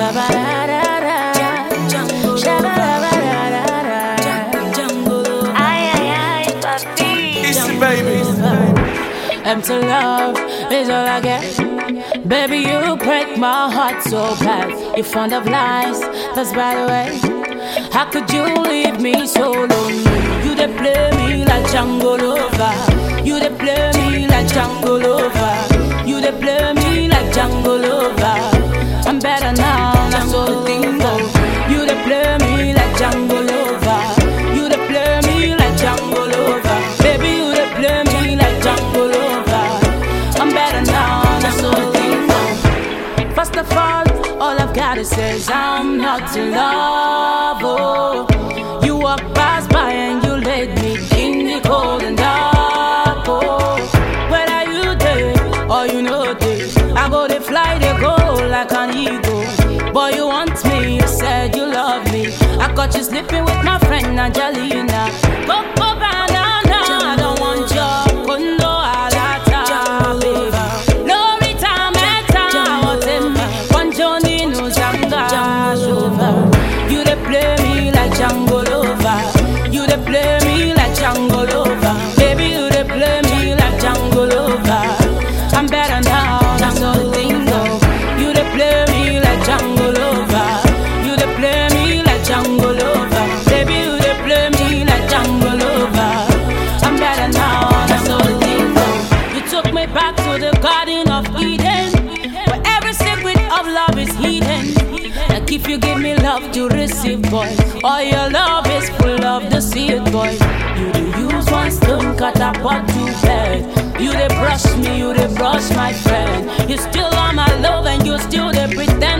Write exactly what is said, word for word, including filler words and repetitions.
Empty love is all I get. Baby, you break my heart so bad. You're fond of lies, that's by the way. How could you leave me so lonely? You dey play me like Django Lover. You dey play me like Django Lover. You dey play me like Django Lover. I'm better now, that's all the thing goes. You dey play me like Django Lover. You dey play me like Django Lover. Baby, you dey play me like Django Lover. I'm better now, that's all the thing goes. First of all, all I've gotta say is I'm not in love. Oh, you walk past by and you laid me in the cold and dark. Oh, where are you there? Oh, you know this. I go to fly, they go like an eagle. Boy, you want me, you said you love me. I caught you sleeping with my friend Angelina. Go, go, banana, I don't want your condo, alata, baby. No return, meta, what's in me? One Johnny, no Janga, Shova. You dey play me like Django Lover. You dey play me like Django Lover. Baby, you dey play me like Django Lover. I'm better now, that's all the thing goes. You dey play me like Django Lover. You dey play me like Django Lover. Baby, you dey play me like Django Lover. I'm better now, that's all the thing goes. You took me back to the Garden of Eden, where every secret of love is hidden. Like if you give me love to receive, boy, all your love is full of the seed, boy. You dey use one stone, cut a pot to bed. You dey brush me, you dey brush my friend. You still are my love and you still dey pretend.